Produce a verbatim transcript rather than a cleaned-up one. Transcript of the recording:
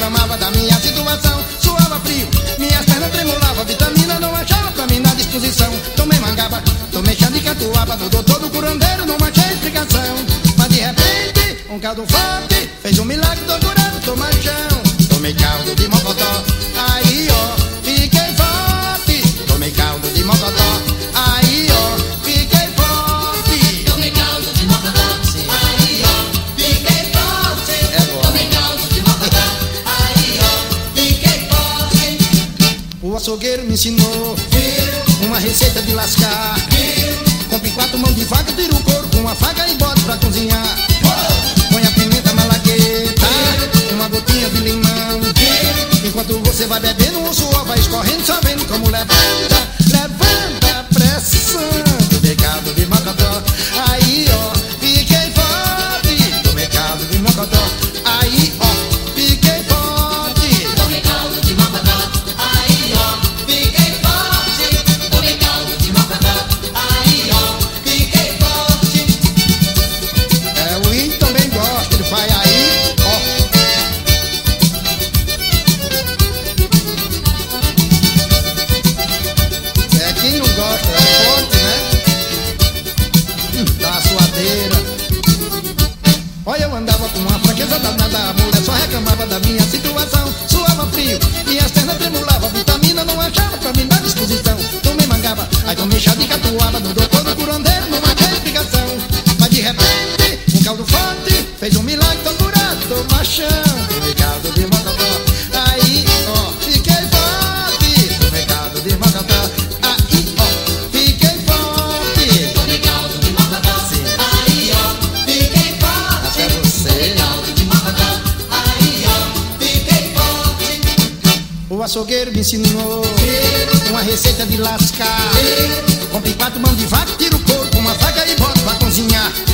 reclamava da minha situação. Suava frio, minhas pernas tremulavam, vitamina não achava pra mim na disposição. Tomei mangaba, tomei chá de catuaba, do doutor do curandeiro não achei explicação. Mas de repente, um caldo forte fez um milagre, tô curado, tô machão. Tomei caldo de mocotó, aí ó, fiquei forte. Tomei caldo de mocotó, aí ó, fiquei forte. Tomei caldo de mocotó, aí ó, fiquei forte. É bom. Tomei caldo de mocotó, aí ó, fiquei forte. O açougueiro me ensinou uma receita de lascar. Compre quatro mãos de vaca, tira o couro com a faca e bota pra cozinhar. Põe a pimenta malagueta, uma gotinha de limão. Enquanto você vai bebendo, o suor vai escorrendo, só vendo como levanta, levanta a pressão. Tomei caldo de mocotó, aí ó, fiquei forte. Tomei caldo de mocotó, aí ó, fiquei forte. Tomei caldo de mocotó, aí ó, fiquei forte. Tomei caldo de mocotó, aí ó, fiquei forte. É, o índio também gosta, ele faz aí, ó. É, quem não gosta, é forte, né? Hum, dá uma suadeira. Olha, eu andava com uma fraqueza danada, a mulher só reclamava da minha situação. Suava frio, minhas pernas tremulavam, vitamina não achava pra mim dar disposição. Tomei mangaba, aí tomei chá de catuaba, do doutor do curandeiro não achei explicação. Mas de repente, um caldo forte fez um milagre, tô curado, tô machão. Tomei caldo de mocotó, aí ó, fiquei forte. Tomei caldo de mocotó, aí ó, fiquei forte. Tomei caldo de mocotó, aí ó, fiquei forte. Até você. Tomei caldo de mocotó, aí ó, fiquei forte. O açougueiro me ensinou uma receita de lascar. Compre quatro mãos de vaca, tira o couro com uma faca e bota pra cozinhar.